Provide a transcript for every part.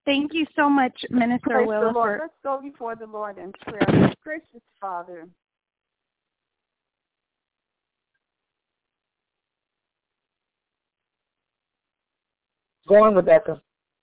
Thank you so much, Minister Praise Willa. the Lord. Let's go before the Lord in prayer. Gracious Father, go on, Rebecca.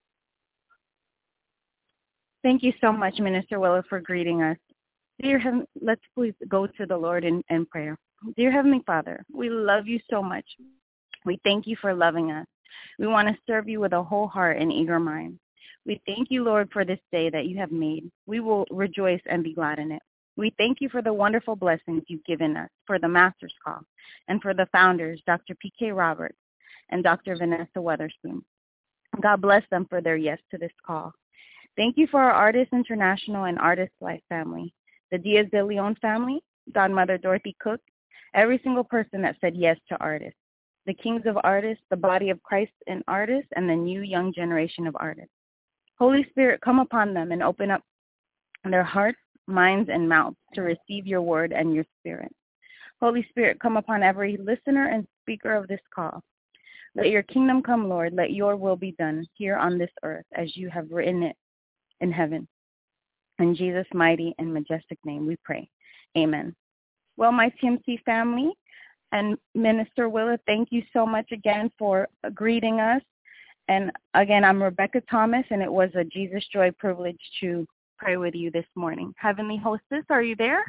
Thank you so much, Minister Willa, for greeting us. Dear Heaven, let's please go to the Lord in prayer. Dear Heavenly Father, we love you so much. We thank you for loving us. We want to serve you with a whole heart and eager mind. We thank you, Lord, for this day that you have made. We will rejoice and be glad in it. We thank you for the wonderful blessings you've given us, for the Master's Call, and for the founders, Dr. P.K. Roberts and Dr. Vanessa Weatherspoon. God bless them for their yes to this call. Thank you for our Artists International and Artist Life family, the Diaz de Leon family, Godmother Dorothy Cook, every single person that said yes to artists, the Kings of Artists, the body of Christ in artists, and the new young generation of artists. Holy Spirit, come upon them and open up their hearts, minds, and mouths to receive your word and your spirit. Holy Spirit, come upon every listener and speaker of this call. Let your kingdom come, Lord. Let your will be done here on this earth as you have written it in heaven. In Jesus' mighty and majestic name we pray. Amen. Well, my TMC family and Minister Willa, thank you so much again for greeting us. And again, I'm Rebecca Thomas, and it was a Jesus Joy privilege to pray with you this morning. Heavenly Hostess, are you there?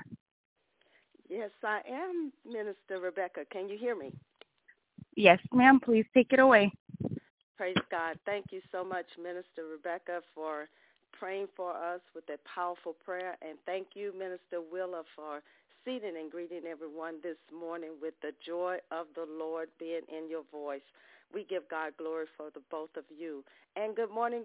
Yes, I am, Minister Rebecca. Can you hear me? Yes, ma'am. Please take it away. Praise God. Thank you so much, Minister Rebecca, for praying for us with that powerful prayer. And thank you, Minister Willa, for seating and greeting everyone this morning with the joy of the Lord being in your voice. We give God glory for the both of you. And good morning,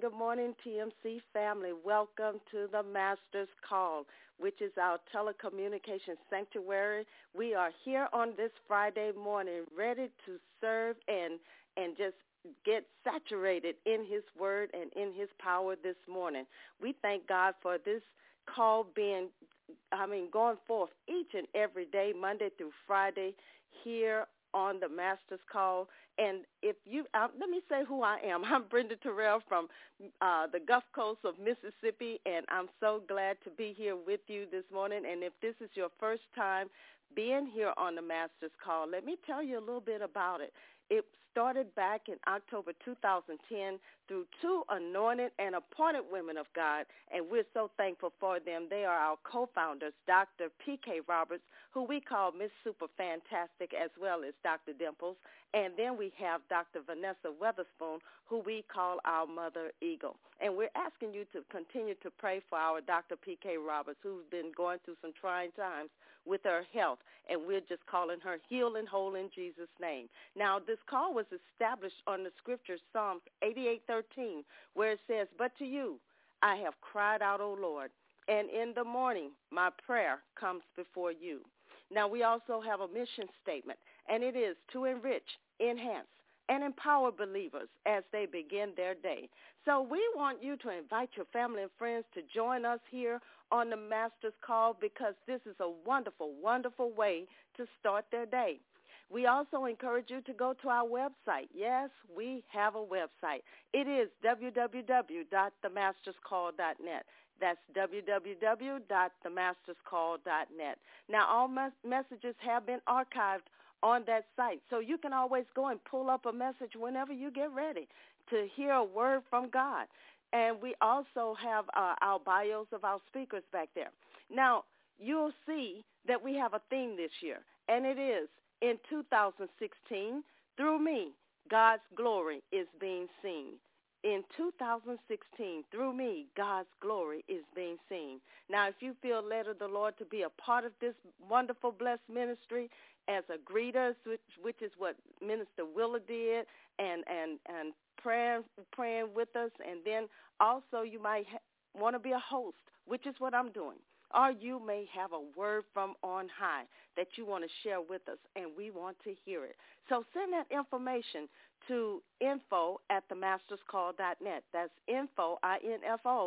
TMC family. Welcome to the Master's Call, which is our telecommunications sanctuary. We are here on this Friday morning ready to serve and just get saturated in his word and in his power this morning. We thank God for this call going forth each and every day, Monday through Friday, here on the Master's Call. And if you, let me say who I am. I'm Brenda Terrell from the Gulf Coast of Mississippi, and I'm so glad to be here with you this morning. And if this is your first time being here on the Master's Call, let me tell you a little bit about it. It started back in October 2010 through two anointed and appointed women of God, and we're so thankful for them. They are our co-founders, Dr. P.K. Roberts, who we call Miss Super Fantastic, as well as Dr. Dimples, and then we have Dr. Vanessa Weatherspoon, who we call our Mother Eagle. And we're asking you to continue to pray for our Dr. P.K. Roberts, who's been going through some trying times with her health, and we're just calling her healed and whole in Jesus' name. Now, this call was established on the scripture, Psalms 88:13, where it says, "But to you I have cried out, O Lord, and in the morning my prayer comes before you." Now, we also have a mission statement, and it is to enrich, enhance, and empower believers as they begin their day. So we want you to invite your family and friends to join us here on the Master's Call, because this is a wonderful, wonderful way to start their day. We also encourage you to go to our website. Yes, we have a website. It is www.themasterscall.net. That's www.themasterscall.net. Now, all messages have been archived on that site, so you can always go and pull up a message whenever you get ready to hear a word from God. And we also have our bios of our speakers back there. Now, you'll see that we have a theme this year, and it is, in 2016, through me, God's glory is being seen. In 2016, through me, God's glory is being seen. Now, if you feel led of the Lord to be a part of this wonderful, blessed ministry as a greeter, which is what Minister Willa did, and praying with us, and then also you might want to be a host, which is what I'm doing. Or you may have a word from on high that you want to share with us, and we want to hear it. So send that information to info@themasterscall.net. That's info, I-N-F-O,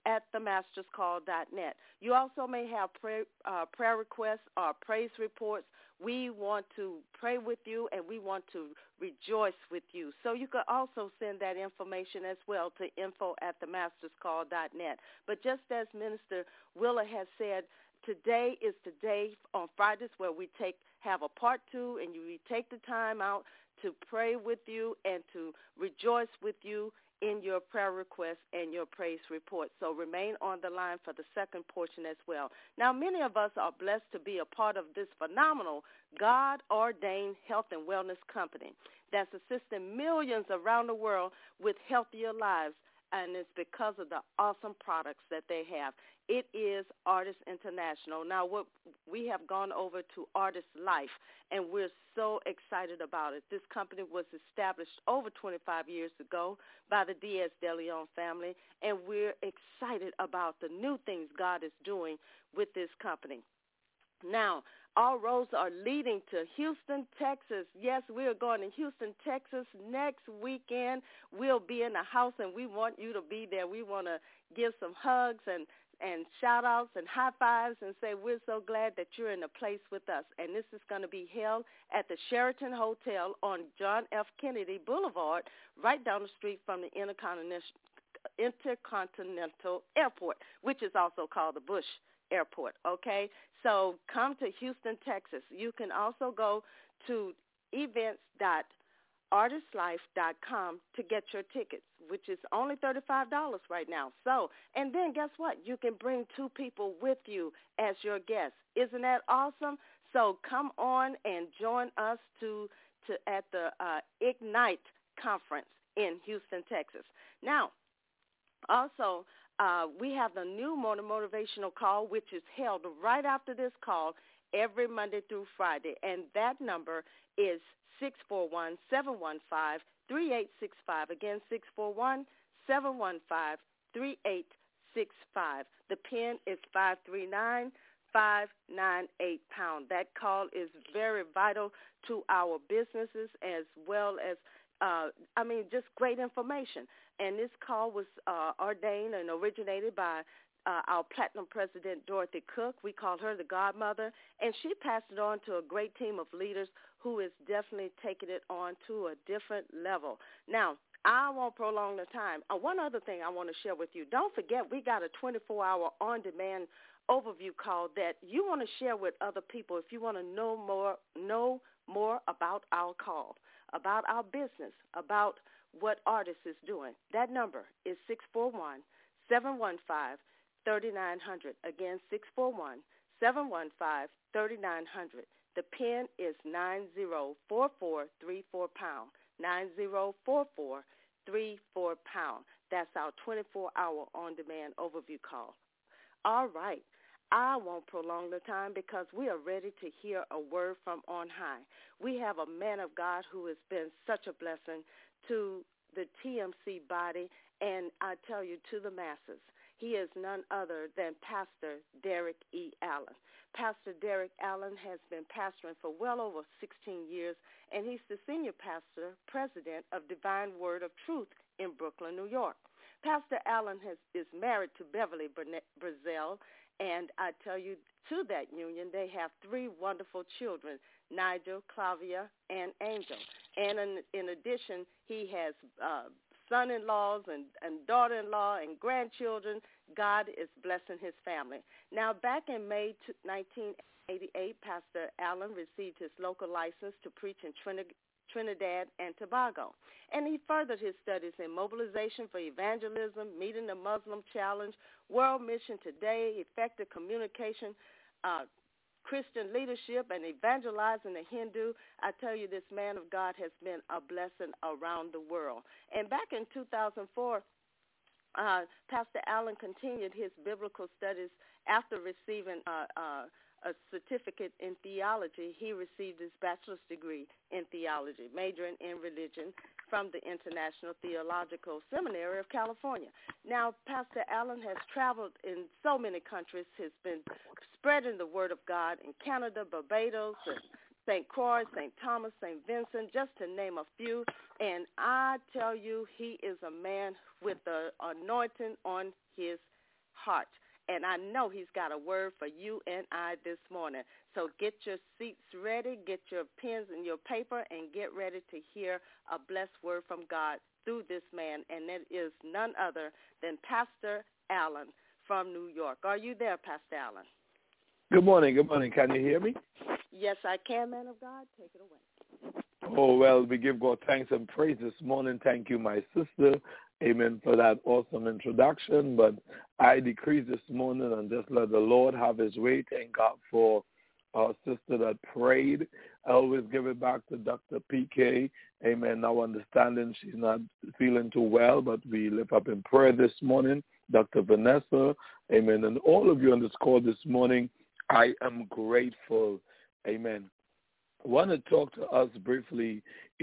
info@themasterscall.net. You also may have prayer requests or praise reports. We want to pray with you, and we want to rejoice with you. So you could also send that information as well to info@themasterscall.net. But just as Minister Willa has said, today is the day on Fridays where we have a part 2, and we take the time out to pray with you and to rejoice with you in your prayer requests and your praise report. So remain on the line for the second portion as well. Now, many of us are blessed to be a part of this phenomenal God-ordained health and wellness company that's assisting millions around the world with healthier lives, and it's because of the awesome products that they have. It is Artist International. Now, what we have gone over to Artist Life, and we're so excited about it. This company was established over 25 years ago by the Diaz de Leon family, and we're excited about the new things God is doing with this company. Now, all roads are leading to Houston, Texas. Yes, we are going to Houston, Texas next weekend. We'll be in the house, and we want you to be there. We want to give some hugs and shout-outs and high-fives and say we're so glad that you're in a place with us. And this is going to be held at the Sheraton Hotel on John F. Kennedy Boulevard, right down the street from the Intercontinental Airport, which is also called the Bush Airport, okay? So come to Houston, Texas. You can also go to events.artistlife.com to get your tickets, which is only $35 right now. So, and then guess what? You can bring 2 people with you as your guests. Isn't that awesome? So come on and join us at the Ignite Conference in Houston, Texas. Now, also, we have the new motivational call, which is held right after this call every Monday through Friday, and that number is 641-715-3865. Again, 641-715-3865. The PIN is 539-598#. That call is very vital to our businesses as well as just great information. And this call was ordained and originated by our Platinum President, Dorothy Cook. We call her the godmother, and she passed it on to a great team of leaders who is definitely taking it on to a different level. Now, I won't prolong the time. One other thing I want to share with you. Don't forget, we got a 24-hour on-demand overview call that you want to share with other people if you want to know more about our call, about our business, about what Artist is doing. That number is 641-715-3900. Again, 641-715-3900. The PIN is 904434#. 904434#. That's our 24-hour on-demand overview call. All right. I won't prolong the time because we are ready to hear a word from on high. We have a man of God who has been such a blessing to the TMC body, and I tell you, to the masses. He is none other than Pastor Derek E. Allen. Pastor Derek Allen has been pastoring for well over 16 years, and he's the senior pastor, president of Divine Word of Truth in Brooklyn, New York. Pastor Allen is married to Beverly Brazel, and I tell you, to that union, they have 3 wonderful children, Nigel, Clavia, and Angel. And in addition, he has son-in-laws and daughter-in-law and grandchildren. God is blessing his family. Now, back in May 1988, Pastor Allen received his local license to preach in Trinidad and Tobago. And he furthered his studies in mobilization for evangelism, meeting the Muslim challenge, world mission today, effective communication, Christian leadership, and evangelizing the Hindu. I tell you, this man of God has been a blessing around the world. And back in 2004, Pastor Allen continued his biblical studies after receiving a certificate in theology. He received his bachelor's degree in theology, majoring in religion from the International Theological Seminary of California. Now, Pastor Allen has traveled in so many countries. He's been spreading the word of God in Canada, Barbados, and St. Croix, St. Thomas, St. Vincent, just to name a few. And I tell you, he is a man with the anointing on his heart. And I know he's got a word for you and I this morning. So get your seats ready, get your pens and your paper, and get ready to hear a blessed word from God through this man. And it is none other than Pastor Allen from New York. Are you there, Pastor Allen? Good morning. Good morning. Can you hear me? Yes, I can, man of God. Take it away. Oh, well, we give God thanks and praise this morning. Thank you, my sister. Amen, for that awesome introduction. But I decrease this morning and just let the Lord have his way. Thank God for our sister that prayed. I always give it back to Dr. PK. Amen. Now understanding she's not feeling too well, but we lift up in prayer this morning. Dr. Vanessa. Amen. And all of you on this call this morning, I am grateful. Amen. I want to talk to us briefly,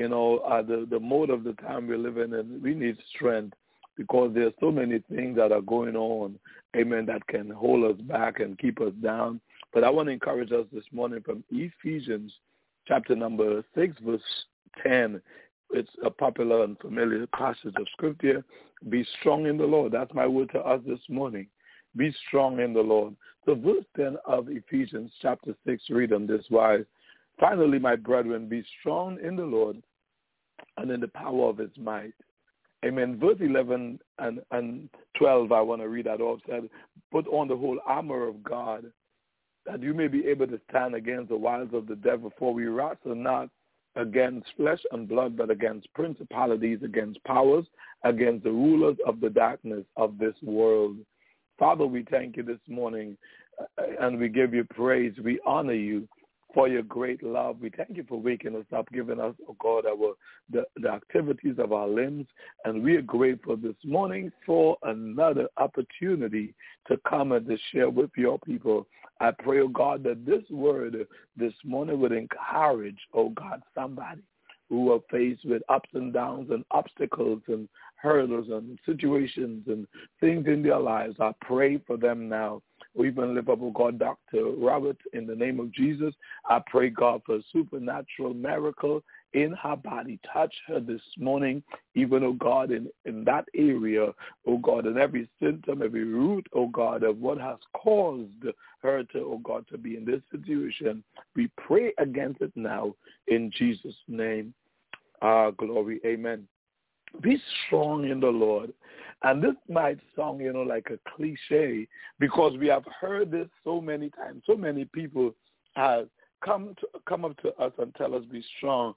the mode of the time we're living in. We need strength because there's so many things that are going on, amen, that can hold us back and keep us down. But I want to encourage us this morning from Ephesians chapter number 6, verse 10. It's a popular and familiar passage of Scripture. Be strong in the Lord. That's my word to us this morning. Be strong in the Lord. So verse 10 of Ephesians chapter 6 read on this wise. Finally, my brethren, be strong in the Lord and in the power of his might. Amen. Verse 11 and 12, I want to read that off. Said, put on the whole armor of God, that you may be able to stand against the wiles of the devil, for we wrestle not against flesh and blood, but against principalities, against powers, against the rulers of the darkness of this world. Father, we thank you this morning, and we give you praise. We honor you for your great love. We thank you for waking us up, giving us, oh God, the activities of our limbs. And we are grateful this morning for another opportunity to come and to share with your people. I pray, oh God, that this word this morning would encourage, oh God, somebody who are faced with ups and downs and obstacles and hurdles and situations and things in their lives. I pray for them now. We even lift up, oh God, Dr. Robert, in the name of Jesus. I pray, God, for a supernatural miracle in her body. Touch her this morning, even, oh God, in that area, oh God, and every symptom, every root, oh God, of what has caused her to, oh God, to be in this situation. We pray against it now in Jesus' name. Glory, amen. Be strong in the Lord. And this might sound, like a cliche because we have heard this so many times. So many people have come up to us and tell us be strong.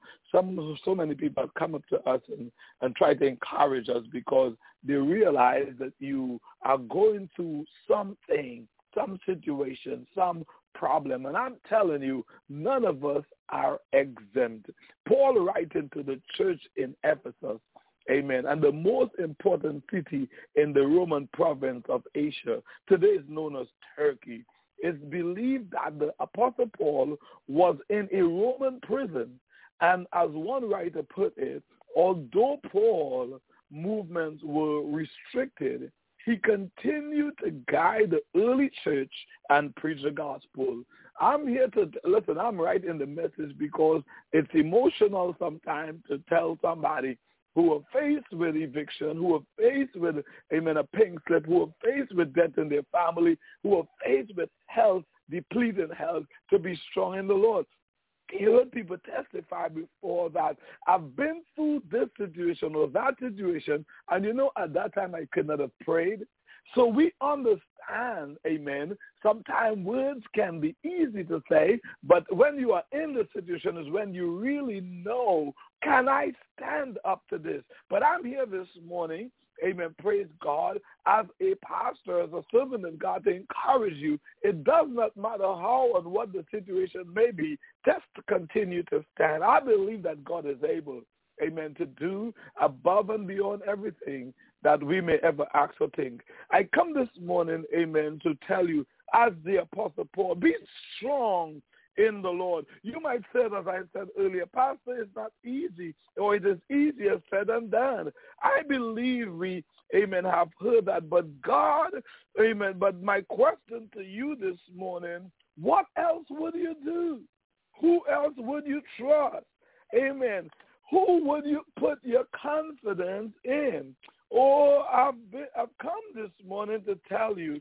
So many people have come up to us and try to encourage us because they realize that you are going through something, some situation, some problem. And I'm telling you, none of us are exempt. Paul writing to the church in Ephesus, amen, and the most important city in the Roman province of Asia, today is known as Turkey. It's believed that the Apostle Paul was in a Roman prison. And as one writer put it, although Paul's movements were restricted, he continued to guide the early church and preach the gospel. I'm here to, listen, I'm writing the message because it's emotional sometimes to tell somebody who are faced with eviction, who are faced with, amen, a pink slip, who are faced with death in their family, who are faced with health, depleted health, to be strong in the Lord. You heard people testify before that I've been through this situation or that situation, and at that time I could not have prayed. So we understand, amen, sometimes words can be easy to say, but when you are in the situation is when you really know, can I stand up to this? But I'm here this morning, amen, praise God, as a pastor, as a servant of God, to encourage you. It does not matter how and what the situation may be, just to continue to stand. I believe that God is able, amen, to do above and beyond everything that we may ever ask or think. I come this morning, amen, to tell you, as the Apostle Paul, be strong in the Lord. You might say, as I said earlier, Pastor, it's not easy, or it is easier said than done. I believe we, amen, have heard that, but God, amen, but my question to you this morning, what else would you do? Who else would you trust? Amen. Who would you put your confidence in? I've come this morning to tell you,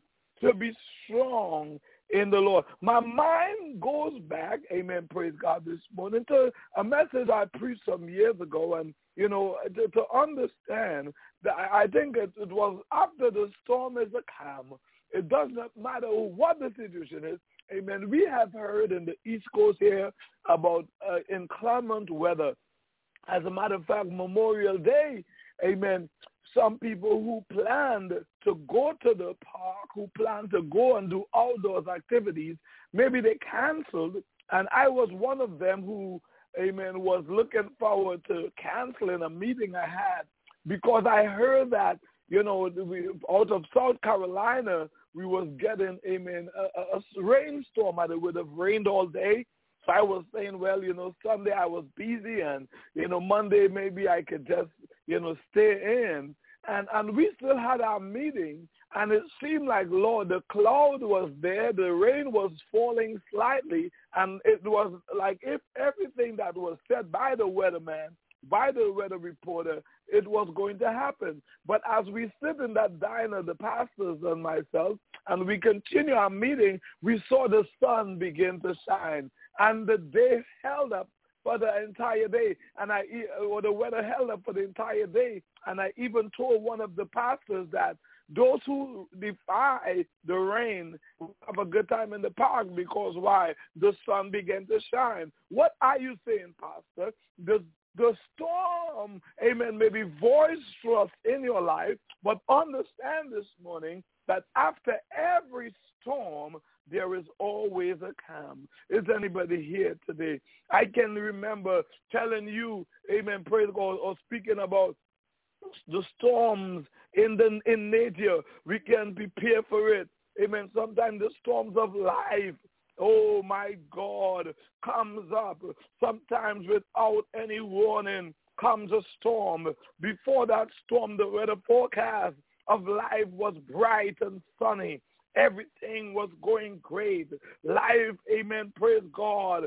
to be strong in the Lord. My mind goes back, amen, praise God, this morning to a message I preached some years ago. And, you know, to understand that I think it was after the storm is a calm. It does not matter what the situation is. Amen. We have heard in the East Coast here about inclement weather. As a matter of fact, Memorial Day, amen, some people who planned to go to the park, who planned to go and do outdoors activities, maybe they canceled. And I was one of them who, amen, was looking forward to canceling a meeting I had because I heard that, you know, out of South Carolina, we was getting, amen, a rainstorm, and it would have rained all day. So I was saying, well, you know, Sunday I was busy, and, you know, Monday maybe I could just, you know, stay in. And we still had our meeting, and it seemed like, Lord, the cloud was there, the rain was falling slightly, and it was like if everything that was said by the weatherman, by the weather reporter, it was going to happen. But as we sit in that diner, the pastors and myself, and we continue our meeting, we saw the sun begin to shine, and the day held up for the entire day, and the weather held up for the entire day. And I even told one of the pastors that those who defy the rain will have a good time in the park because why? The sun began to shine. What are you saying, Pastor? The storm, amen, may be boisterous in your life, but understand this morning that after every storm, there is always a calm. Is anybody here today? I can remember telling you, amen, praise God, or speaking about the storms in nature. We can prepare for it. Amen. Sometimes the storms of life, oh my God, comes up. Sometimes without any warning comes a storm. Before that storm, the weather forecast of life was bright and sunny. Everything was going great. Life, amen, praise God,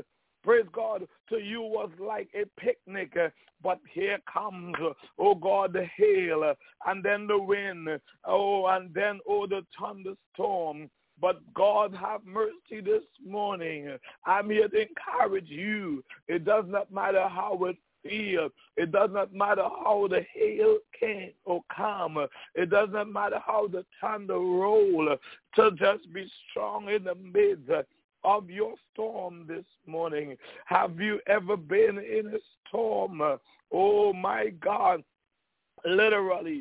to you was like a picnic. But here comes, oh God, the hail, and then the wind, and then, the thunderstorm. But God have mercy this morning. I'm here to encourage you. It does not matter how it feels. It does not matter how the hail came or come. It does not matter how the thunder roll. To just be strong in the midst of your storm this morning. Have you ever been in a storm? Oh my God. Literally,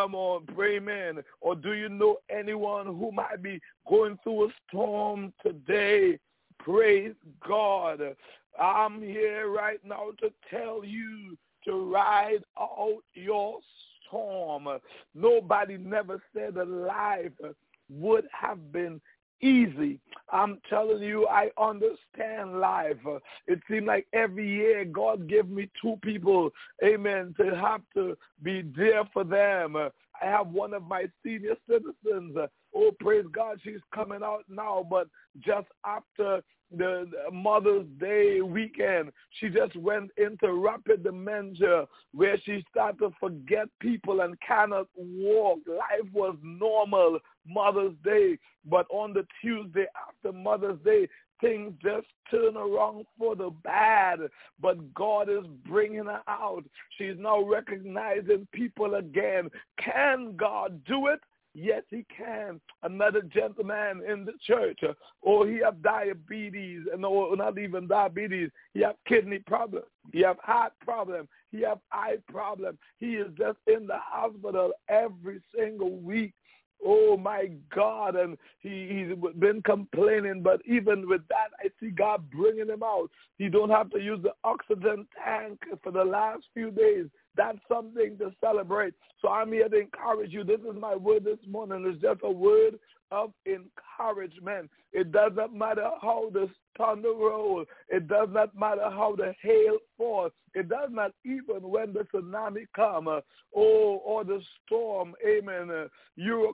amen. Or do you know anyone who might be going through a storm today? Praise God. I'm here right now to tell you to ride out your storm. Nobody never said that life would have been easy. I'm telling you, I understand life. It seems like every year God give me two people, amen, to have to be there for them. I have one of my senior citizens. Oh, praise God, she's coming out now, but just after the Mother's Day weekend, she just went into rapid dementia where she started to forget people and cannot walk. Life was normal Mother's Day, but on the Tuesday after Mother's Day, things just turn around for the bad, but God is bringing her out. She's now recognizing people again. Can God do it? Yes, he can. Another gentleman in the church, he have diabetes, no, not even diabetes. He have kidney problem. He have heart problem. He have eye problem. He is just in the hospital every single week. Oh, my God, and he's been complaining, but even with that, I see God bringing him out. He don't have to use the oxygen tank for the last few days. That's something to celebrate. So I'm here to encourage you. This is my word this morning. It's just a word of encouragement. It does not matter how the thunder rolls. It does not matter how the hail falls. It does not even when the tsunami comes or the storm, amen, Euro,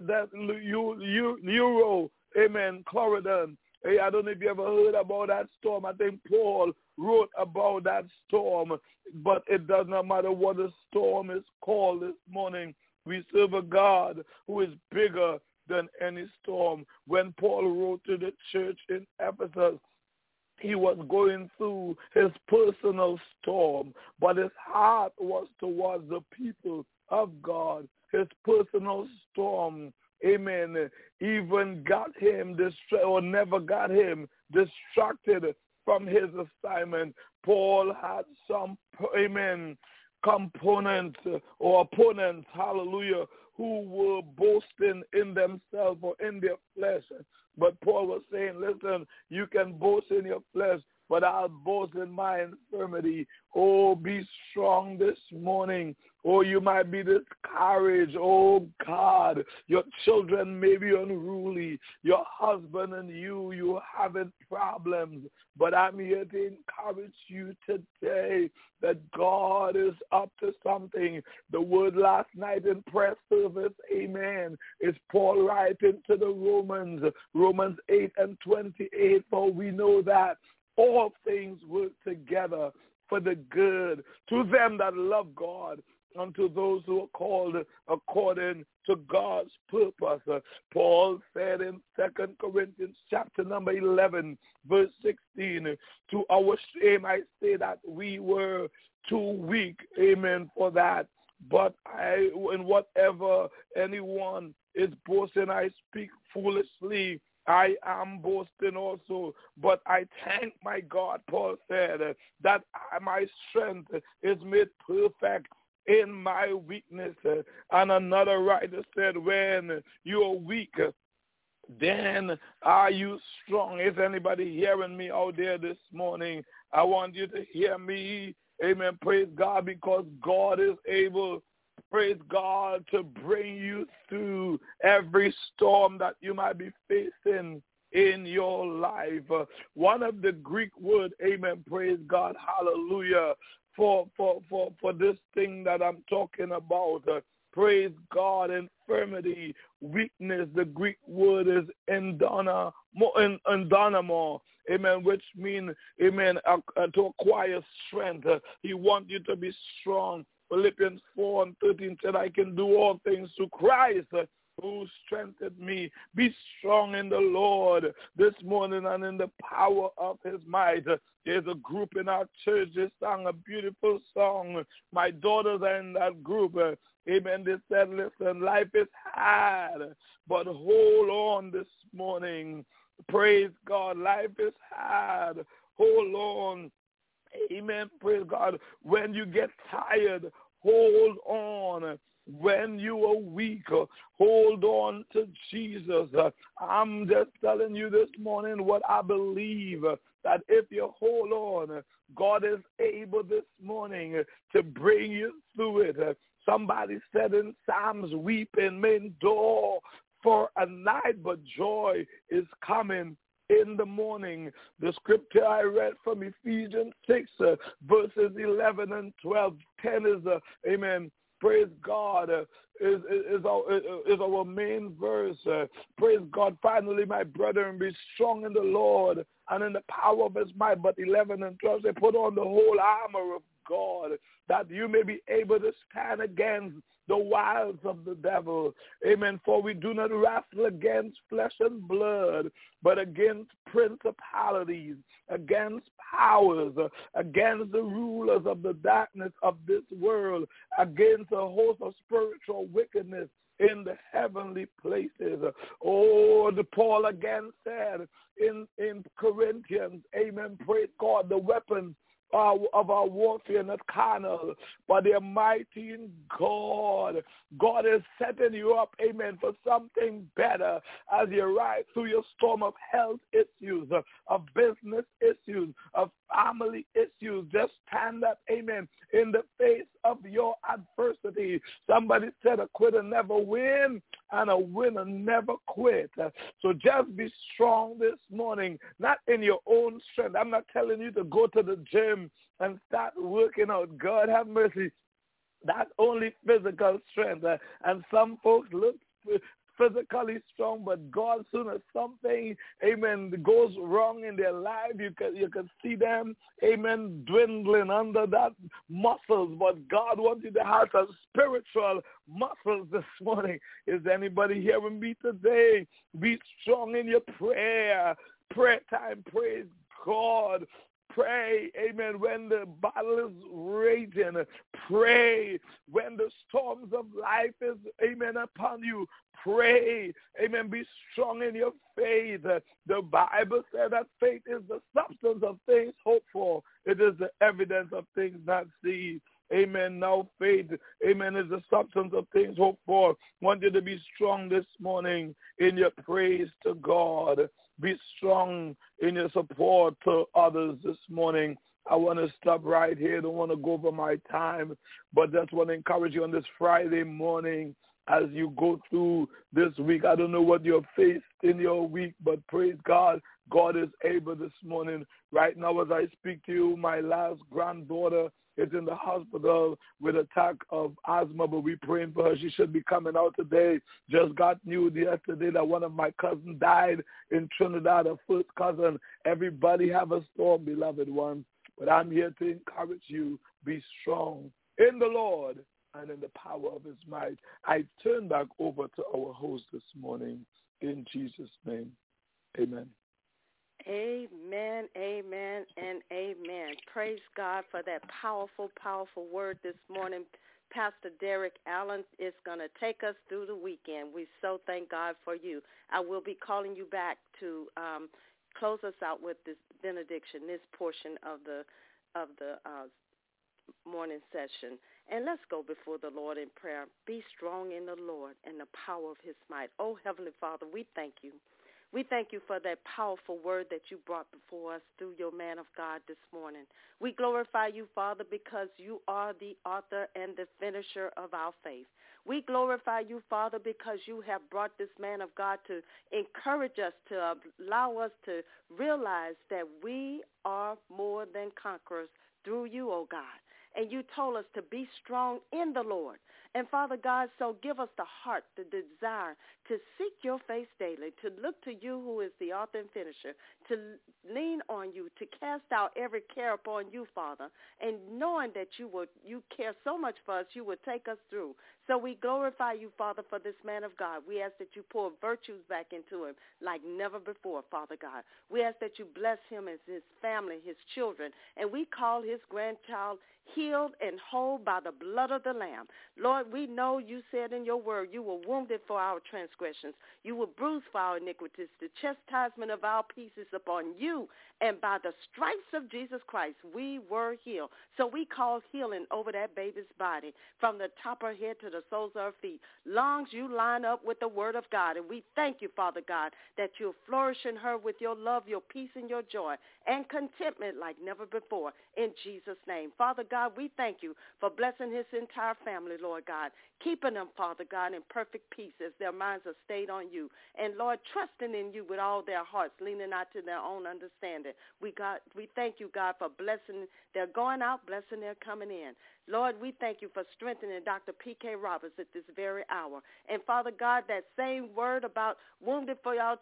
amen, Cloridon. Hey, I don't know if you ever heard about that storm. I think Paul wrote about that storm, but it does not matter what the storm is called this morning. We serve a God who is bigger than any storm. When Paul wrote to the church in Ephesus, he was going through his personal storm, but his heart was towards the people of God. His personal storm, amen, even got him never got him distracted from his assignment. Paul had some, amen, components or opponents, hallelujah, who were boasting in themselves or in their flesh. But Paul was saying, listen, you can boast in your flesh, but I'll boast in my infirmity. Oh, be strong this morning. Oh, you might be discouraged. Oh, God, your children may be unruly. Your husband and you having problems. But I'm here to encourage you today that God is up to something. The word last night in prayer service, amen, is Paul writing to the Romans 8:28, for we know that all things work together for the good to them that love God, unto those who are called according to God's purpose. Paul said in 2 Corinthians chapter number 11, verse 16, to our shame I say that we were too weak, amen, for that. But in whatever anyone is boasting, I speak foolishly. I am boasting also, but I thank my God, Paul said, that my strength is made perfect in my weakness. And another writer said, when you are weak, then are you strong. Is anybody hearing me out there this morning? I want you to hear me. Amen. Praise God, because God is able, praise God, to bring you through every storm that you might be facing in your life. One of the Greek words, amen, praise God, hallelujah, for this thing that I'm talking about, praise God, infirmity, weakness. The Greek word is endonamo, amen, which means, amen, to acquire strength. He wants you to be strong. Philippians 4:13 said, I can do all things through Christ who strengthened me. Be strong in the Lord this morning and in the power of his might. There's a group in our church that sang a beautiful song. My daughters are in that group. Amen. They said, listen, life is hard, but hold on this morning. Praise God. Life is hard. Hold on. Amen. Praise God. When you get tired, hold on. When you are weak, hold on to Jesus. I'm just telling you this morning what I believe, that if you hold on, God is able this morning to bring you through it. Somebody said in Psalms, weeping may endure for a night, but joy is coming in the morning. The scripture I read from Ephesians 6, verses 11 and 12, 10 is, amen, praise God, is our main verse. Praise God. Finally, my brethren, be strong in the Lord and in the power of his might. But 11 and 12, they put on the whole armor of God, that you may be able to stand against the wiles of the devil. Amen. For we do not wrestle against flesh and blood, but against principalities, against powers, against the rulers of the darkness of this world, against a host of spiritual wickedness in the heavenly places. Oh, the Paul again said in Corinthians, amen, praise God, the weapons of our warfare, not carnal, but they're mighty in God. God is setting you up, amen, for something better as you ride through your storm of health issues, of business issues, of family issues. Just stand up, amen, in the face of your adversity. Somebody said a quitter never win and a winner never quit. So just be strong this morning, not in your own strength. I'm not telling you to go to the gym and start working out. God have mercy. That's only physical strength. And some folks look physically strong, but God, as soon as something, amen, goes wrong in their life, you can see them, amen, dwindling under that muscles. But God wants you to have some spiritual muscles this morning. Is anybody hearing me today? Be strong in your prayer. Prayer time, praise God. Pray, amen, when the battle is raging. Pray when the storms of life is, amen, upon you. Pray, amen, be strong in your faith. The Bible said that faith is the substance of things hoped for. It is the evidence of things not seen. Amen. Now faith, amen, is the substance of things hoped for. I want you to be strong this morning in your praise to God. Be strong in your support to others this morning. I want to stop right here. I don't want to go over my time, but just want to encourage you on this Friday morning as you go through this week. I don't know what you're faced in your week, but praise God. God is able this morning. Right now as I speak to you, my last granddaughter is in the hospital with attack of asthma, but we're praying for her. She should be coming out today. Just got news yesterday that one of my cousins died in Trinidad, a first cousin. Everybody have a storm, beloved ones. But I'm here to encourage you. Be strong in the Lord and in the power of his might. I turn back over to our host this morning in Jesus' name. Amen. Amen, amen, and amen. Praise God for that powerful, powerful word this morning. Pastor Derek Allen is going to take us through the weekend. We so thank God for you. I will be calling you back to close us out with this benediction, this portion of the morning session. And let's go before the Lord in prayer. Be strong in the Lord and the power of his might. Oh, Heavenly Father, we thank you. We thank you for that powerful word that you brought before us through your man of God this morning. We glorify you, Father, because you are the author and the finisher of our faith. We glorify you, Father, because you have brought this man of God to encourage us, to allow us to realize that we are more than conquerors through you, oh God. And you told us to be strong in the Lord. And, Father God, so give us the heart, the desire to seek your face daily, to look to you who is the author and finisher, to lean on you, to cast out every care upon you, Father, and knowing that you care so much for us, you would take us through. So we glorify you, Father, for this man of God. We ask that you pour virtues back into him like never before, Father God. We ask that you bless him and his family, his children, and we call his grandchild healed and whole by the blood of the Lamb. Lord, we know you said in your word you were wounded for our transgressions. You were bruised for our iniquities. The chastisement of our peace is upon you, and by the stripes of Jesus Christ we were healed. So we call healing over that baby's body from the top of her head to the soles of her feet. Lungs, you line up with the word of God, and we thank you, Father God, that you're flourishing her with your love, your peace, and your joy, and contentment like never before, in Jesus' name. Father God, we thank you for blessing his entire family, Lord God, keeping them, Father God, in perfect peace as their minds are stayed on you. And, Lord, trusting in you with all their hearts, leaning not to their own understanding. We thank you, God, for blessing their going out, blessing their coming in. Lord, we thank you for strengthening Dr. P.K. Roberts at this very hour. And, Father God, that same word about wounded for our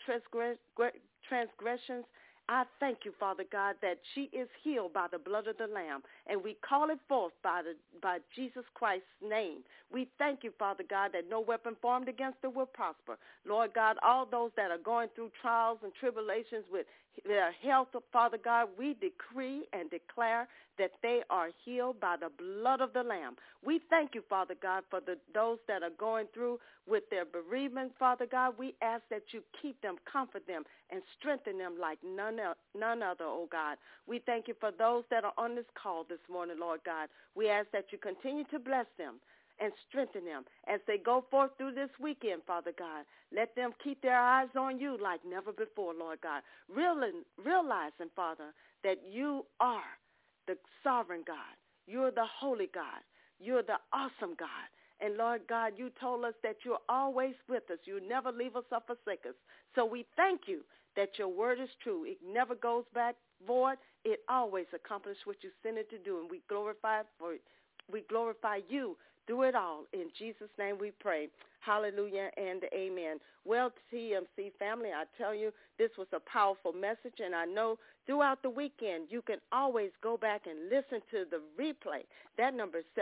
transgressions, I thank you, Father God, that she is healed by the blood of the Lamb, and we call it forth by Jesus Christ's name. We thank you, Father God, that no weapon formed against her will prosper. Lord God, all those that are going through trials and tribulations with their health, Father God, we decree and declare that they are healed by the blood of the Lamb. We thank you, Father God, for those that are going through with their bereavement, Father God. We ask that you keep them, comfort them, and strengthen them like none other, oh God. We thank you for those that are on this call this morning, Lord God. We ask that you continue to bless them and strengthen them as they go forth through this weekend, Father God. Let them keep their eyes on you like never before, Lord God. Realizing, Father, that you are the sovereign God. You're the holy God. You're the awesome God. And, Lord God, you told us that you're always with us. You never leave us or forsake us. So we thank you that your word is true. It never goes back void. It always accomplishes what you sent it to do, and we glorify it for we glorify you through it all. In Jesus' name we pray. Hallelujah and amen. Well, TMC family, I tell you, this was a powerful message, and I know throughout the weekend you can always go back and listen to the replay. That number is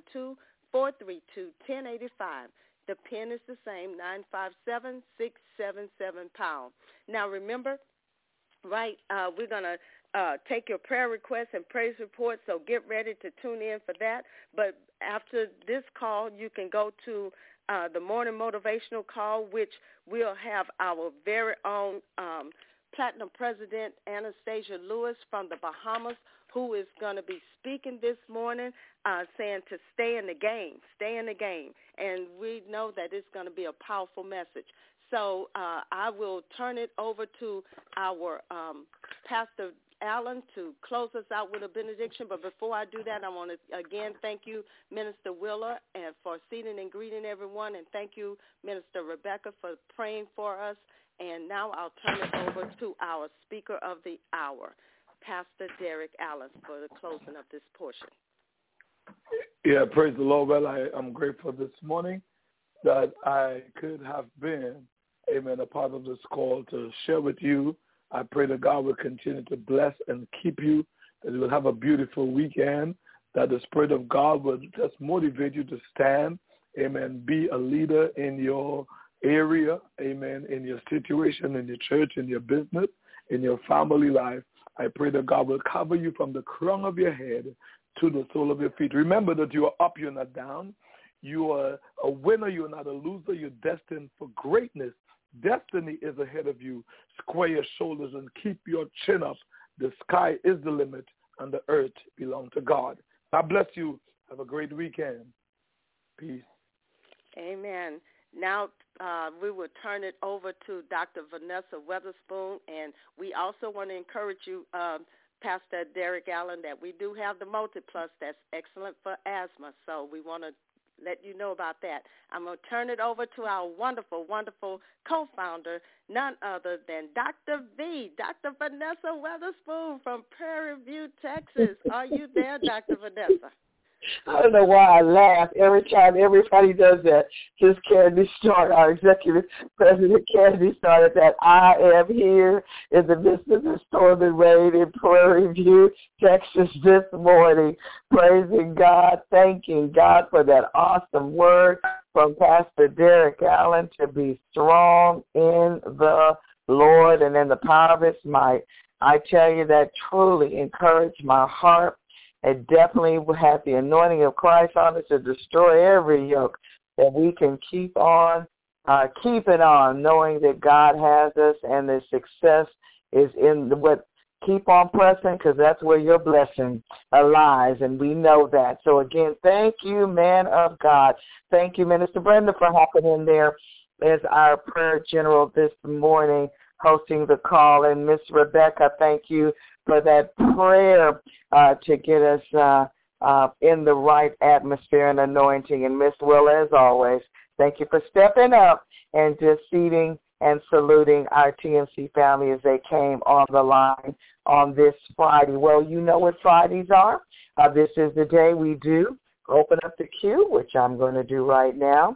712-432-1085. The PIN is the same, 957-677-pound. Now, remember, right, we're going to take your prayer requests and praise reports, so get ready to tune in for that. But after this call, you can go to the morning motivational call, which we'll have our very own Platinum President Anastasia Lewis from the Bahamas, who is going to be speaking this morning, saying to stay in the game, stay in the game. And we know that it's going to be a powerful message. So I will turn it over to our Pastor Allen to close us out with a benediction. But before I do that, I want to again thank you, Minister Willer, and for seating and greeting everyone. And thank you, Minister Rebecca, for praying for us. And now I'll turn it over to our speaker of the hour, Pastor Derek Allen, for the closing of this portion. Yeah, praise the Lord. Well, I'm grateful this morning that I could have been, amen, a part of this call to share with you. I pray that God will continue to bless and keep you, that you will have a beautiful weekend, that the Spirit of God will just motivate you to stand, amen, be a leader in your area, amen, in your situation, in your church, in your business, in your family life. I pray that God will cover you from the crown of your head to the sole of your feet. Remember that you are up, you're not down. You are a winner, you're not a loser. You're destined for greatness. Destiny is ahead of you. Square your shoulders and keep your chin up. The sky is the limit, and the earth belongs to God. God bless you. Have a great weekend. Peace. Amen. Now we will turn it over to Dr. Vanessa Weatherspoon, and we also want to encourage you, Pastor Derek Allen, that we do have the MultiPlus that's excellent for asthma, so we want to let you know about that. I'm going to turn it over to our wonderful, wonderful co-founder, none other than Dr. V, Dr. Vanessa Weatherspoon from Prairie View, Texas. Are you there, Dr. Vanessa? I don't know why I laugh every time everybody does that. Just Candy Starr, our executive president, Candy started that I am here in the midst of the storm and rain in Prairie View, Texas this morning, praising God, thanking God for that awesome word from Pastor Derek Allen to be strong in the Lord and in the power of his might. I tell you that truly encouraged my heart. It definitely will have the anointing of Christ on us to destroy every yoke, that we can keep on, keeping on, knowing that God has us and the success is in what. Keep on pressing, because that's where your blessing lies, and we know that. So, again, thank you, man of God. Thank you, Minister Brenda, for hopping in there as our prayer general this morning, hosting the call. And Miss Rebecca, thank you for that prayer to get us in the right atmosphere and anointing. And Miss Will, as always, thank you for stepping up and just seating and saluting our TMC family as they came on the line on this Friday. Well, you know what Fridays are. This is the day we do open up the queue, which I'm going to do right now.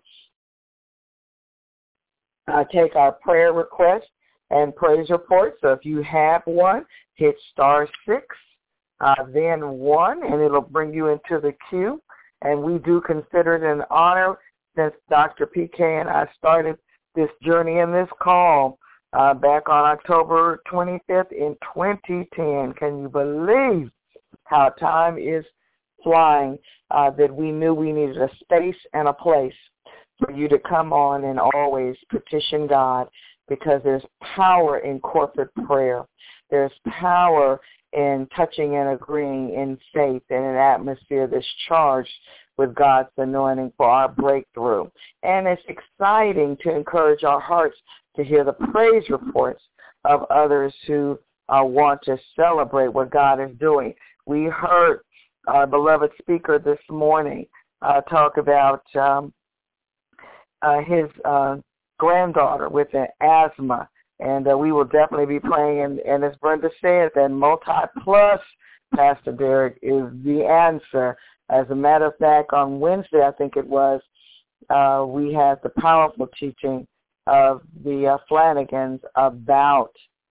Take our prayer requests and praise reports. So if you have one, hit *6, then 1, and it'll bring you into the queue. And we do consider it an honor, since Dr. PK and I started this journey in this call back on October 25th in 2010. Can you believe how time is flying, that we knew we needed a space and a place for you to come on and always petition God, because there's power in corporate prayer. There's power in touching and agreeing in faith in an atmosphere that's charged with God's anointing for our breakthrough. And it's exciting to encourage our hearts to hear the praise reports of others who want to celebrate what God is doing. We heard our beloved speaker this morning talk about his granddaughter with an asthma, and we will definitely be praying. And as Brenda said, that MultiPlus, Pastor Derek, is the answer As a matter of fact, on Wednesday, I think it was, we had the powerful teaching of the Flanagans about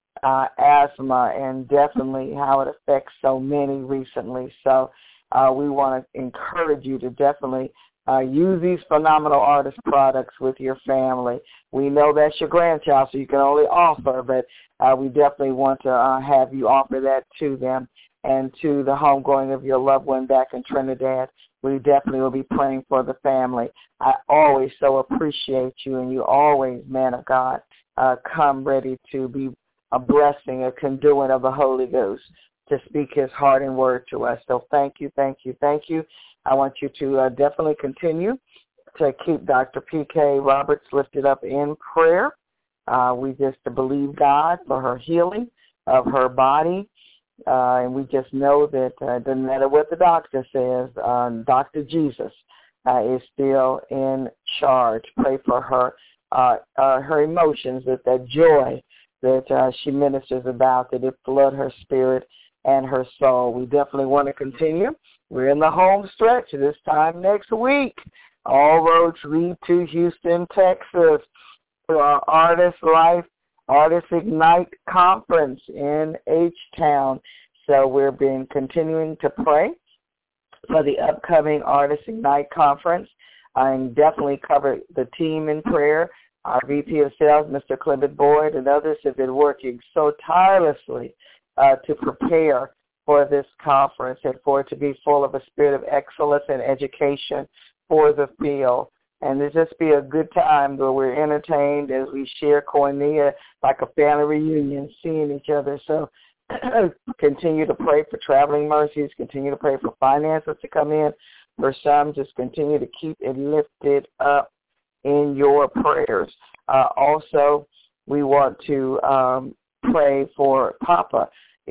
asthma and definitely how it affects so many recently. So we want to encourage you to definitely use these Phenomenal Artist products with your family. We know that's your grandchild, so you can only offer, but we definitely want to have you offer that to them and to the homegoing of your loved one back in Trinidad. We definitely will be praying for the family. I always so appreciate you, and you always, man of God, come ready to be a blessing, a conduit of the Holy Ghost to speak his heart and word to us. So thank you, thank you, thank you. I want you to definitely continue to keep Dr. P.K. Roberts lifted up in prayer. We just believe God for her healing of her body. And we just know that it doesn't matter what the doctor says, Dr. Jesus is still in charge. Pray for her emotions, that joy that she ministers about, that it flood her spirit and her soul. We definitely want to continue. We're in the home stretch this time next week. All roads lead to Houston, Texas, for our Artist Ignite Conference in H-Town. So we've been continuing to pray for the upcoming Artist Ignite Conference and definitely cover the team in prayer. Our VP of Sales, Mr. Clement Boyd, and others have been working so tirelessly to prepare for this conference and for it to be full of a spirit of excellence and education for the field. And it'll just be a good time where we're entertained as we share koinonia like a family reunion, seeing each other. So continue to pray for traveling mercies. Continue to pray for finances to come in. For some, just continue to keep it lifted up in your prayers. Also, we want to pray for Papa.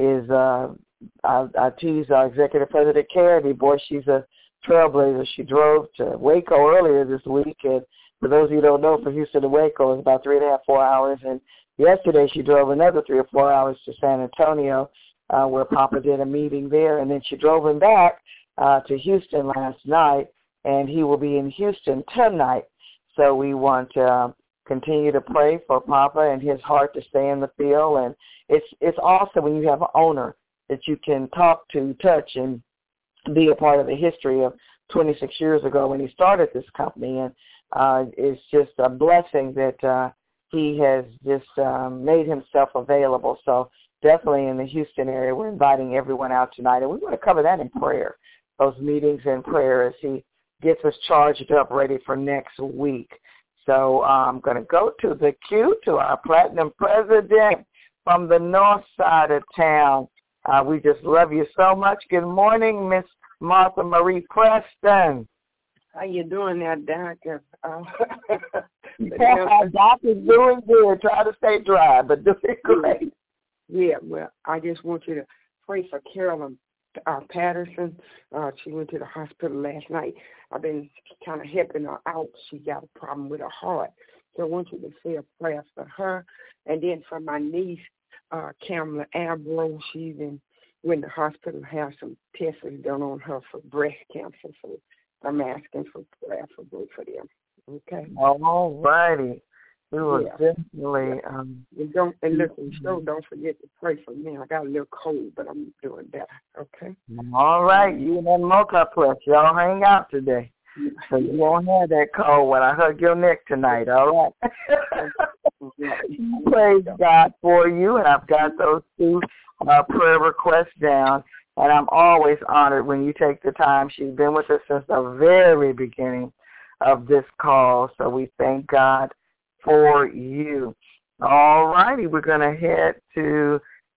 I tease our Executive President Kennedy. Boy, she's a trailblazer. She drove to Waco earlier this week, and for those of you who don't know, from Houston to Waco is about 3.5, 4 hours, and yesterday she drove another 3 or 4 hours to San Antonio, where Papa did a meeting there, and then she drove him back to Houston last night, and he will be in Houston tonight. So we want to continue to pray for Papa and his heart to stay in the field, and it's awesome when you have an owner that you can talk to, touch, and be a part of the history of 26 years ago when he started this company. And it's just a blessing that he has just made himself available. So definitely in the Houston area, we're inviting everyone out tonight. And we want to cover that in prayer, those meetings in prayer as he gets us charged up ready for next week. So I'm going to go to the queue to our Platinum President from the north side of town. We just love you so much. Good morning, Miss Martha Marie Preston. How you doing there, Doctor? Doctor's doing good. Try to stay dry, but doing great. Yeah, well, I just want you to pray for Carolyn Patterson. She went to the hospital last night. I've been kind of helping her out. She got a problem with her heart. So I want you to say a prayer for her. And then for my niece, Kamala Abro, she's in the hospital, have some tests done on her for breast cancer. So I'm asking for prayer for both of them. Okay? All righty. We will definitely. Don't forget to pray for me. I got a little cold, but I'm doing better. Okay? All right. You and that multiplex, y'all hang out today. So you won't have that cold when I hug your neck tonight, all right? Praise God for you, and I've got those 2 prayer requests down, and I'm always honored when you take the time. She's been with us since the very beginning of this call, so we thank God for you. All righty, we're going to head to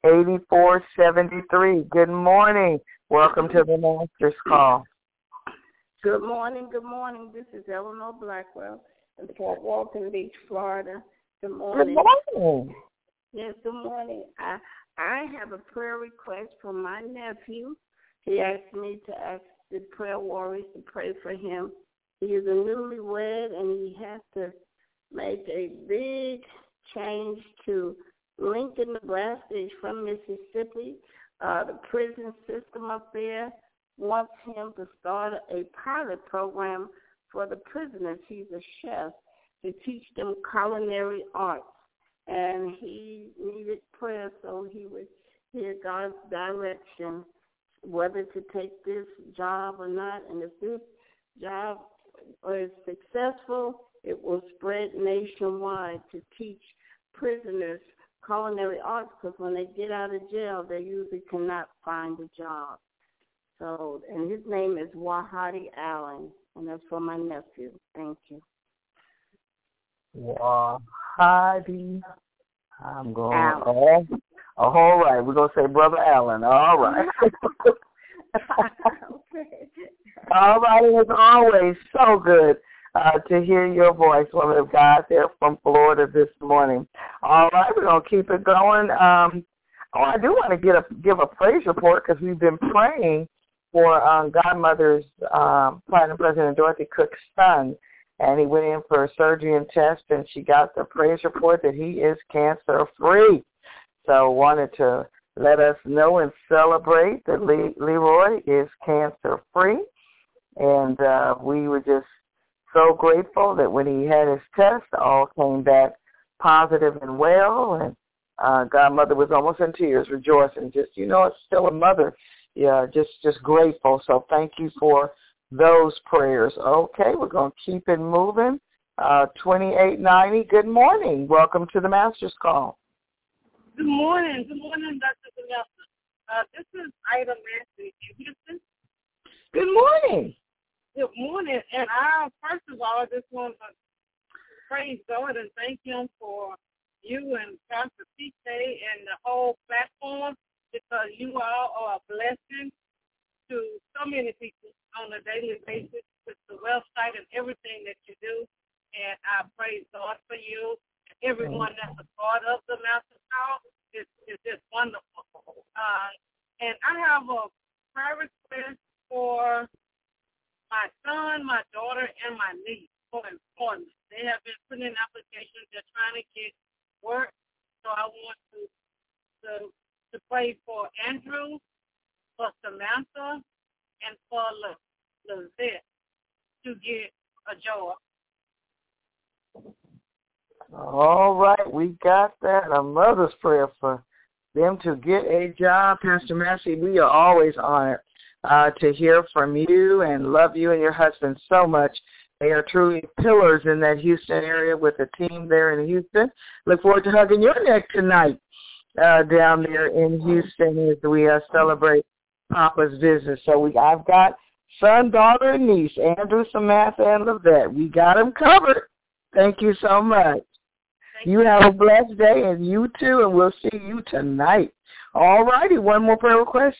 8473. Good morning. Welcome to the Master's Call. Good morning. This is Eleanor Blackwell in Fort Walton Beach, Florida. Good morning. Good morning. Yes, good morning. I have a prayer request from my nephew. He asked me to ask the prayer warriors to pray for him. He is a newlywed, and he has to make a big change to Lincoln, Nebraska. He's from Mississippi. The prison system up there wants him to start a pilot program for the prisoners. He's a chef to teach them culinary arts. And he needed prayer so he would hear God's direction whether to take this job or not. And if this job is successful, it will spread nationwide to teach prisoners culinary arts, because when they get out of jail, they usually cannot find a job. So, and his name is Wahadi Allen, and that's for my nephew. Thank you. Wahadi. I'm going. All right. We're going to say Brother Allen. All right. Okay. All right. It's always so good to hear your voice, woman of God, there from Florida this morning. All right. We're going to keep it going. I do want to give a praise report because we've been praying for Godmother's Platinum President Dorothy Cook's son. And he went in for a surgery and test, and she got the praise report that he is cancer-free. So wanted to let us know and celebrate that Leroy is cancer-free. And we were just so grateful that when he had his test, all came back positive and well. And Godmother was almost in tears, rejoicing. Just, it's still a mother. Yeah, just grateful. So thank you for those prayers. Okay, we're going to keep it moving. 2890, good morning. Welcome to the Master's Call. Good morning. Good morning, Dr. Vanessa. This is Ida Massey in Houston. Good morning. Good morning. And I, first of all, just want to praise God and thank him for you and Pastor PK and the whole platform, because you all are a blessing to so many people on a daily basis with the website and everything that you do. And I praise God for you. Everyone that's a part of the Master's Call is just wonderful. And I have a prayer request for my son, my daughter, and my niece for employment. They have been putting in applications. They're trying to get work. So I want to pray for Andrew, for Samantha, and for Lizette to get a job. All right, we got that. A mother's prayer for them to get a job. Pastor Massey, we are always honored to hear from you and love you and your husband so much. They are truly pillars in that Houston area with the team there in Houston. Look forward to hugging your neck tonight down there in Houston as we celebrate Papa's visit. So I've got son, daughter, and niece, Andrew, Samantha, and Lizette. We got them covered. Thank you so much. You have a blessed day, and you too, and we'll see you tonight. All righty, one more prayer request,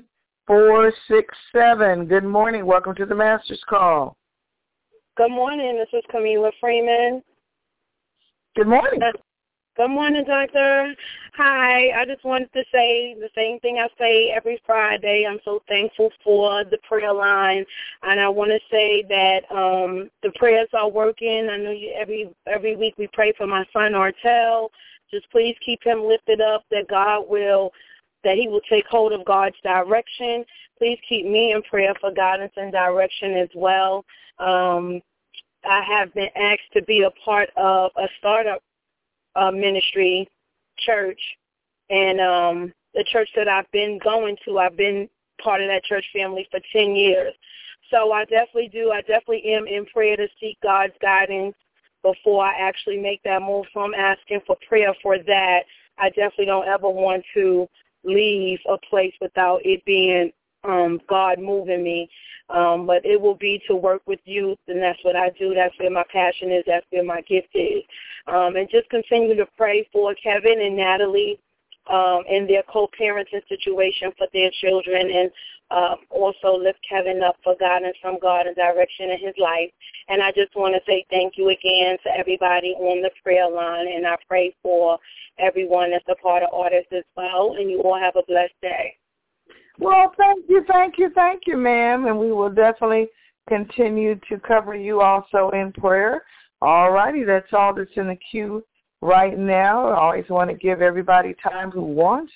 7467. Good morning. Welcome to the Master's Call. Good morning. This is Camila Freeman. Good morning. Good morning, Doctor. Hi. I just wanted to say the same thing I say every Friday. I'm so thankful for the prayer line, and I want to say that the prayers are working. I know every week we pray for my son, Artel. Just please keep him lifted up, that he will take hold of God's direction. Please keep me in prayer for guidance and direction as well. I have been asked to be a part of a startup ministry church, and the church that I've been going to, I've been part of that church family for 10 years. So I definitely am in prayer to seek God's guidance before I actually make that move. So I'm asking for prayer for that. I definitely don't ever want to leave a place without it being God moving me. But it will be to work with youth, and that's what I do. That's where my passion is. That's where my gift is. And just continue to pray for Kevin and Natalie in their co-parenting situation for their children, and also lift Kevin up for guidance from God and direction in his life. And I just want to say thank you again to everybody on the prayer line, and I pray for everyone that's a part of Orders as well, and you all have a blessed day. Well, thank you, ma'am, and we will definitely continue to cover you also in prayer. All righty, that's all that's in the queue right now. I always want to give everybody time who wants,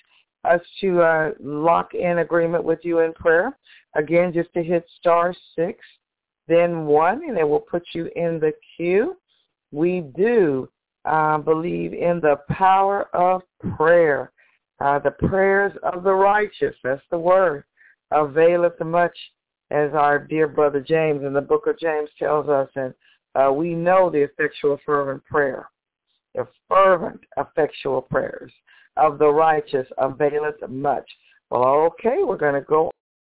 us to lock in agreement with you in prayer, again, just to hit *6, then 1, and it will put you in the queue. We do believe in the power of prayer. The prayers of the righteous, that's the word, availeth much, as our dear brother James in the book of James tells us. And we know the effectual fervent prayer, the fervent effectual prayers of the righteous availeth much. Well, okay, we're going to go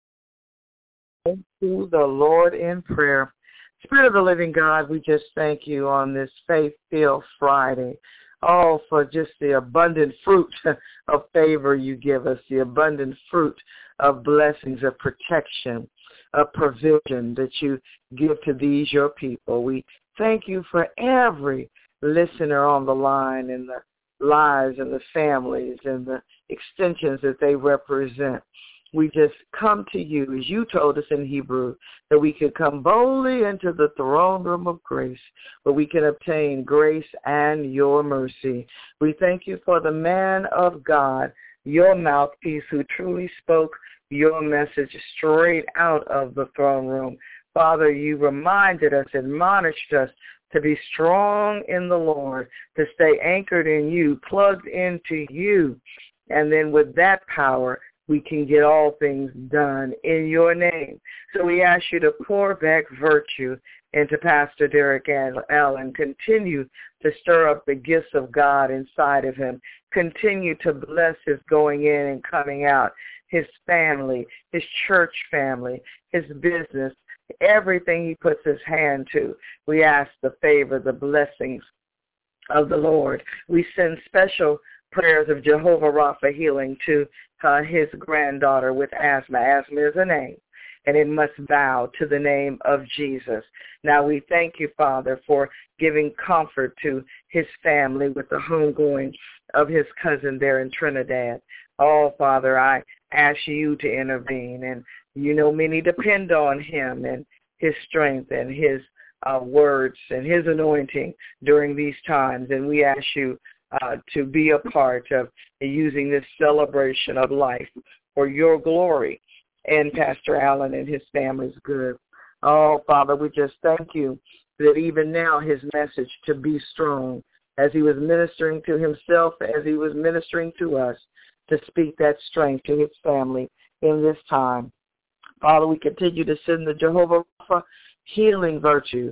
to the Lord in prayer. Spirit of the living God, we just thank you on this Faith-Filled Friday. Oh, for just the abundant fruit of favor you give us, the abundant fruit of blessings, of protection, of provision that you give to these, your people. We thank you for every listener on the line and the lives and the families and the extensions that they represent. We just come to you, as you told us in Hebrew, that we could come boldly into the throne room of grace, where we can obtain grace and your mercy. We thank you for the man of God, your mouthpiece, who truly spoke your message straight out of the throne room. Father, you reminded us, admonished us to be strong in the Lord, to stay anchored in you, plugged into you, and then with that power, we can get all things done in your name. So we ask you to pour back virtue into Pastor Derek Allen. Continue to stir up the gifts of God inside of him. Continue to bless his going in and coming out, his family, his church family, his business, everything he puts his hand to. We ask the favor, the blessings of the Lord. We send special prayers of Jehovah Rapha healing to his granddaughter with asthma. Asthma is a name, and it must bow to the name of Jesus. Now we thank you, Father, for giving comfort to his family with the homegoing of his cousin there in Trinidad. Oh, Father, I ask you to intervene, and you know many depend on him and his strength and his words and his anointing during these times, and we ask you to be a part of using this celebration of life for your glory and Pastor Allen and his family's good. Oh, Father, we just thank you that even now his message to be strong, as he was ministering to himself, as he was ministering to us, to speak that strength to his family in this time. Father, we continue to send the Jehovah Rapha healing virtue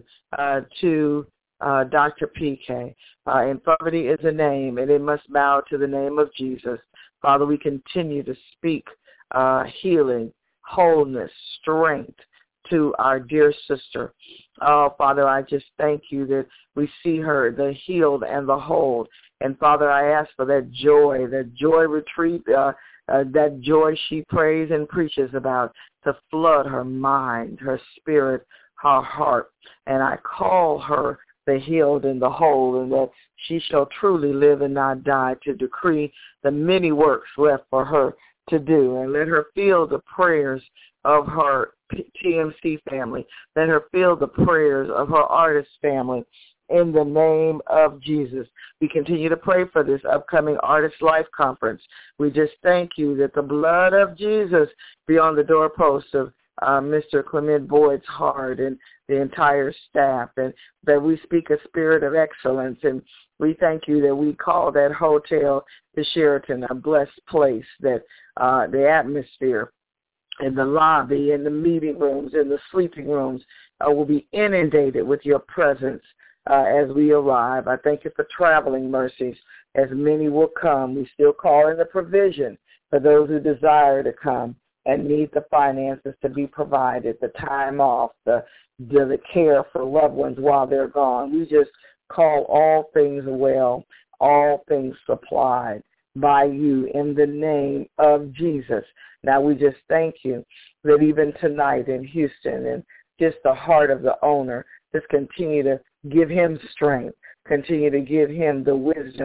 to Dr. PK. Infirmity is a name, and it must bow to the name of Jesus. Father, we continue to speak healing, wholeness, strength to our dear sister. Oh, Father, I just thank you that we see her, the healed and the whole. And, Father, I ask for that joy retreat, that joy she prays and preaches about, to flood her mind, her spirit, her heart. And I call her the healed and the whole, and that she shall truly live and not die, to decree the many works left for her to do. And let her feel the prayers of her TMC family. Let her feel the prayers of her artist family. In the name of Jesus, we continue to pray for this upcoming Artist Life Conference. We just thank you that the blood of Jesus be on the doorpost of Mr. Clement Boyd's heart and the entire staff, and that we speak a spirit of excellence. And we thank you that we call that hotel, the Sheraton, a blessed place, that the atmosphere in the lobby, in the meeting rooms, in the sleeping rooms will be inundated with your presence as we arrive. I thank you for traveling mercies, as many will come. We still call in the provision for those who desire to come and need the finances to be provided, the time off, the care for loved ones while they're gone. We just call all things well, all things supplied by you in the name of Jesus. Now we just thank you that even tonight in Houston, and just the heart of the owner, just continue to give him strength, continue to give him the wisdom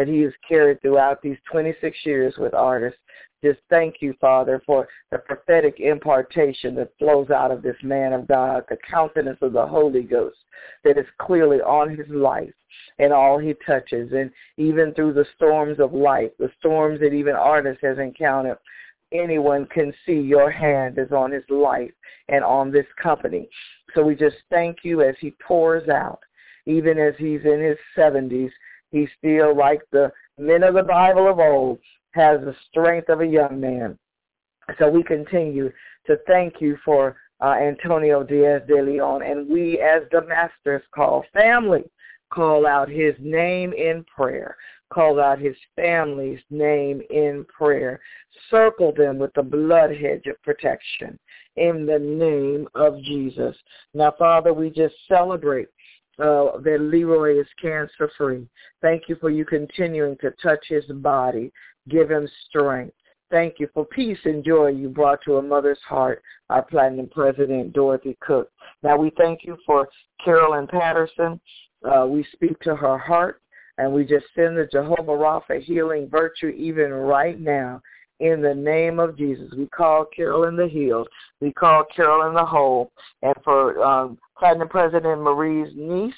that he has carried throughout these 26 years with artists. Just thank you, Father, for the prophetic impartation that flows out of this man of God, the countenance of the Holy Ghost that is clearly on his life and all he touches. And even through the storms of life, the storms that even artists has encountered, anyone can see your hand is on his life and on this company. So we just thank you as he pours out. Even as he's in his 70s, he's still like the men of the Bible of old, has the strength of a young man. So we continue to thank you for Antonio Diaz de Leon, and we as the Masters Call family call out his name in prayer. Call out his family's name in prayer. Circle them with the blood hedge of protection in the name of Jesus. Now, Father, we just celebrate that Leroy is cancer-free. Thank you for you continuing to touch his body. Give him strength. Thank you for peace and joy you brought to a mother's heart, our Platinum President, Dorothy Cook. Now we thank you for Carolyn Patterson. We speak to her heart, and we just send the Jehovah Rapha healing virtue even right now. In the name of Jesus, we call Carolyn the healed. We call Carolyn the whole. And for Platinum President Marie's niece,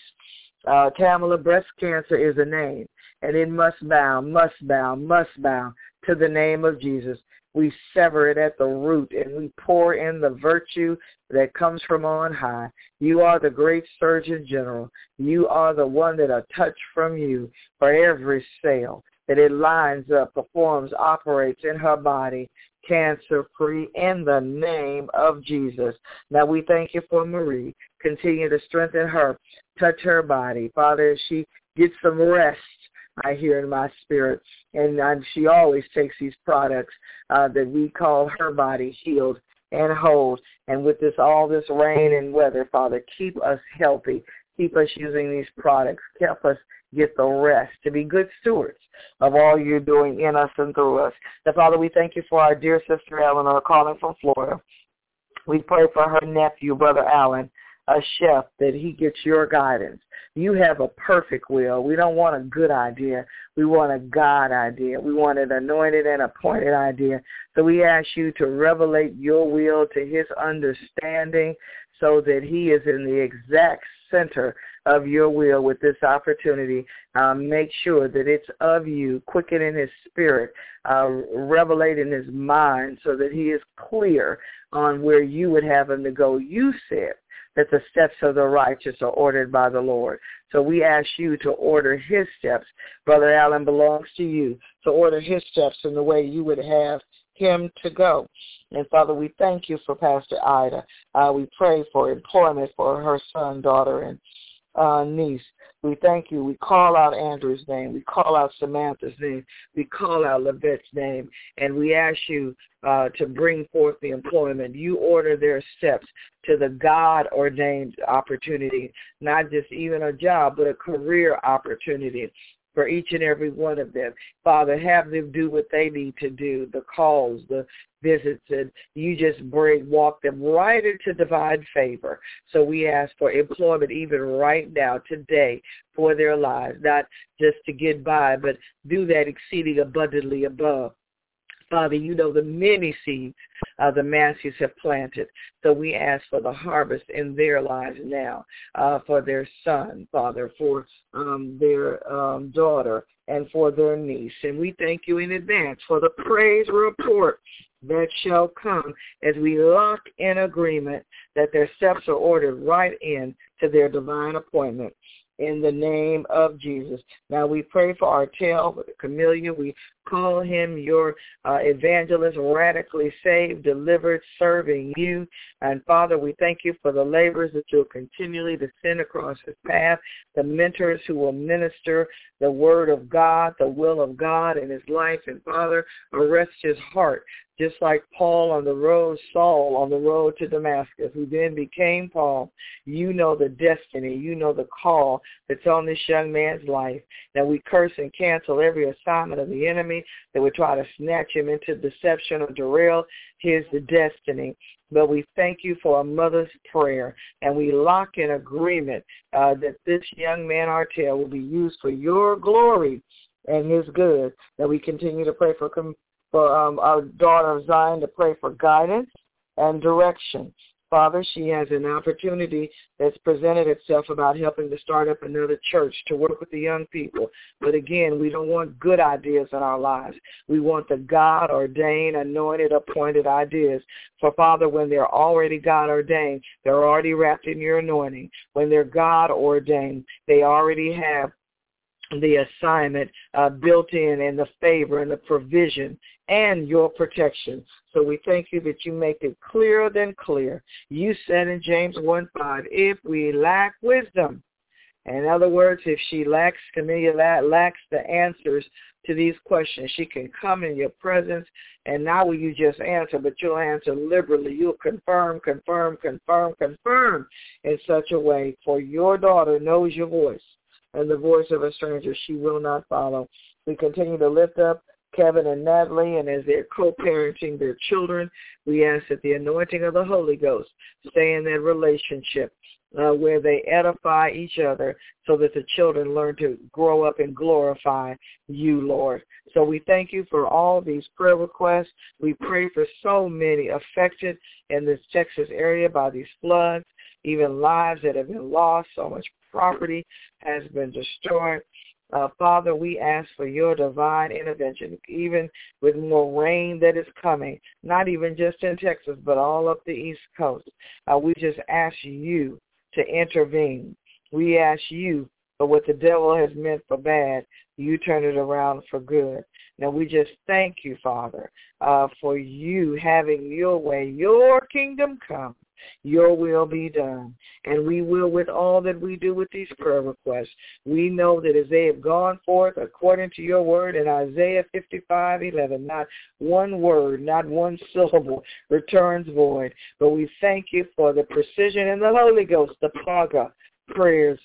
Tamala, breast cancer is a name, and it must bow, must bow, must bow to the name of Jesus. We sever it at the root, and we pour in the virtue that comes from on high. You are the great Surgeon General. You are the one that a touch from you for every cell, that it lines up, performs, operates in her body, cancer-free in the name of Jesus. Now we thank you for Marie. Continue to strengthen her, touch her body. Father, as she gets some rest, I hear in my spirit, and she always takes these products that we call her body healed and whole. And with this, all this rain and weather, Father, keep us healthy. Keep us using these products. Help us get the rest to be good stewards of all you're doing in us and through us. Now, Father, we thank you for our dear sister Eleanor calling from Florida. We pray for her nephew, Brother Allen, a chef, that he gets your guidance. You have a perfect will. We don't want a good idea. We want a God idea. We want an anointed and appointed idea. So we ask you to revelate your will to his understanding so that he is in the exact center of your will with this opportunity. Make sure that it's of you, quicken in his spirit, revelate in his mind so that he is clear on where you would have him to go. You said that the steps of the righteous are ordered by the Lord. So we ask you to order his steps. Brother Allen belongs to you. So order his steps in the way you would have him to go. And, Father, we thank you for Pastor Ida. We pray for employment for her son, daughter, and niece. We thank you. We call out Andrew's name. We call out Samantha's name. We call out Levette's name. And we ask you to bring forth the employment. You order their steps to the God-ordained opportunity, not just even a job, but a career opportunity for each and every one of them. Father, have them do what they need to do, the calls, the visits, and you just walk them right into divine favor. So we ask for employment even right now, today, for their lives, not just to get by, but do that exceeding abundantly above. Father, you know the many seeds the Manceys have planted. So we ask for the harvest in their lives now, for their son, Father, for their daughter, and for their niece. And we thank you in advance for the praise report that shall come as we lock in agreement that their steps are ordered right in to their divine appointment. In the name of Jesus. Now we pray for Artel, Camellia. We call him your evangelist, radically saved, delivered, serving you. And Father, we thank you for the labors that you'll continually to send across his path, the mentors who will minister the word of God, the will of God in his life. And Father, arrest his heart, just like Paul on the road, Saul on the road to Damascus, who then became Paul. You know the destiny. You know the call that's on this young man's life. Now we curse and cancel every assignment of the enemy that would try to snatch him into deception or derail his destiny. But we thank you for a mother's prayer, and we lock in agreement that this young man, Artel, will be used for your glory and his good. That we continue to pray for our daughter Zion, to pray for guidance and direction. Father, she has an opportunity that's presented itself about helping to start up another church to work with the young people. But again, we don't want good ideas in our lives. We want the God-ordained, anointed, appointed ideas. For Father, when they're already God-ordained, they're already wrapped in your anointing. When they're God-ordained, they already have the assignment built in, and the favor and the provision and your protection. So we thank you that you make it clearer than clear. You said in James 1:5, if we lack wisdom, in other words, if she lacks, Camellia lacks the answers to these questions, she can come in your presence, and not will you just answer, but you'll answer liberally. You'll confirm in such a way, for your daughter knows your voice, and the voice of a stranger she will not follow. We continue to lift up Kevin and Natalie, and as they're co-parenting their children, we ask that the anointing of the Holy Ghost stay in that relationship where they edify each other so that the children learn to grow up and glorify you, Lord. So we thank you for all these prayer requests. We pray for so many affected in this Texas area by these floods, even lives that have been lost, so much property has been destroyed. Father, we ask for your divine intervention, even with more rain that is coming, not even just in Texas, but all up the East Coast. We just ask you to intervene. We ask you for what the devil has meant for bad, you turn it around for good. Now, we just thank you, Father, for you having your way, your kingdom come. Your will be done. And we will with all that we do with these prayer requests. We know that as they have gone forth according to your word in Isaiah 55:11, not one word, not one syllable returns void. But we thank you for the precision in the Holy Ghost, the Paga prayers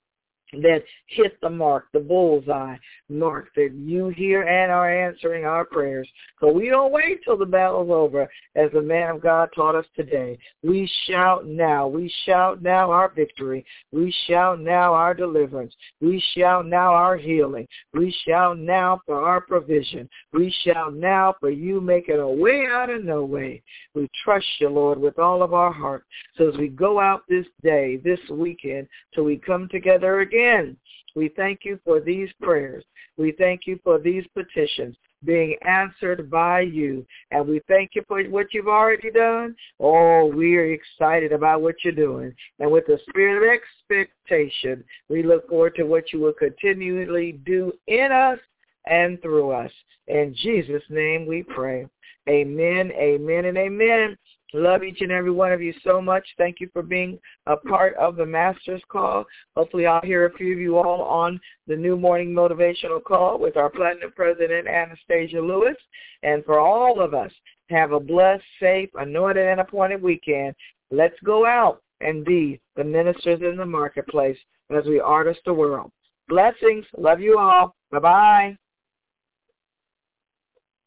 that hit the mark, the bullseye mark, that you hear and are answering our prayers. So we don't wait till the battle's over, as the man of God taught us today. We shout now. We shout now our victory. We shout now our deliverance. We shout now our healing. We shout now for our provision. We shout now for you making a way out of no way. We trust you, Lord, with all of our heart. So as we go out this day, this weekend, till we come together again, we thank you for these prayers. We thank you for these petitions being answered by you. And we thank you for what you've already done. Oh, we're excited about what you're doing. And with the spirit of expectation, we look forward to what you will continually do in us and through us. In Jesus' name we pray. Amen, amen, and amen. Love each and every one of you so much. Thank you for being a part of the Master's Call. Hopefully I'll hear a few of you all on the new morning motivational call with our Platinum President, Anastasia Lewis. And for all of us, have a blessed, safe, anointed, and appointed weekend. Let's go out and be the ministers in the marketplace as we artist the world. Blessings. Love you all. Bye-bye.